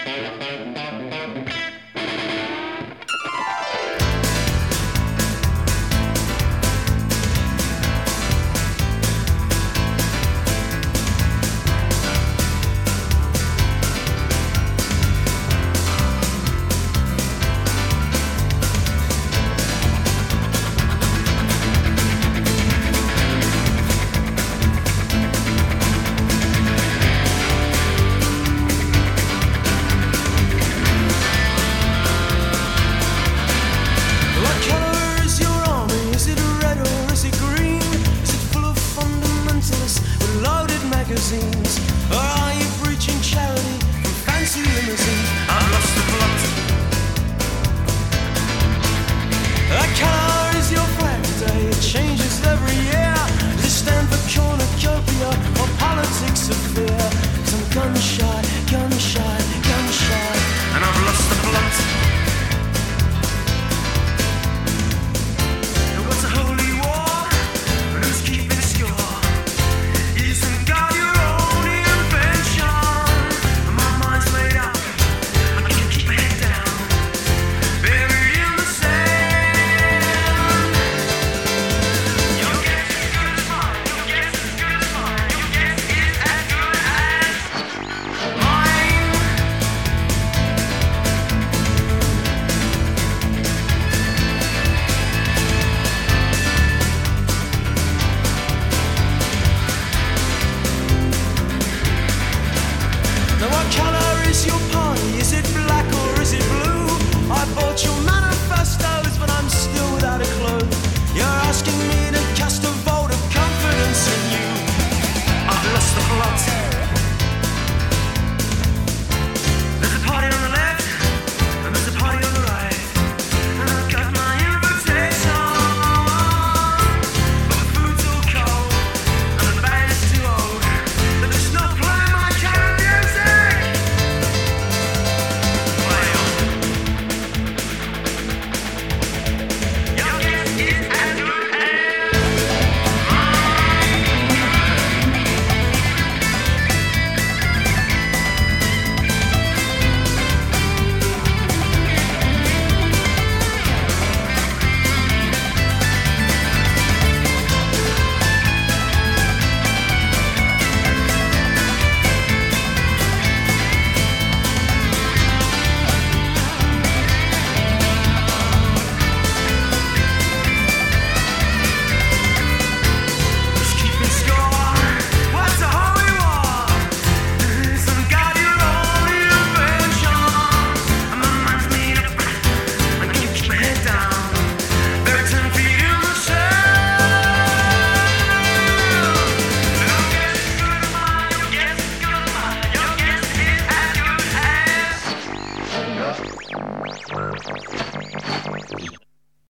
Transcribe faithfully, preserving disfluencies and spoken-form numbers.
Or are you preaching charity from fancy limousines? I've lost the plot. That colour is your flag today, it changes every year. Does it stand for cornucopia or politics of fear? Cause I'm gun shy, gun shy, gun shy, and I've lost the plot. And what's a holy war? And who's keeping score? Isn't God your Now what colour is your party? Is it black or is it blue? I bought your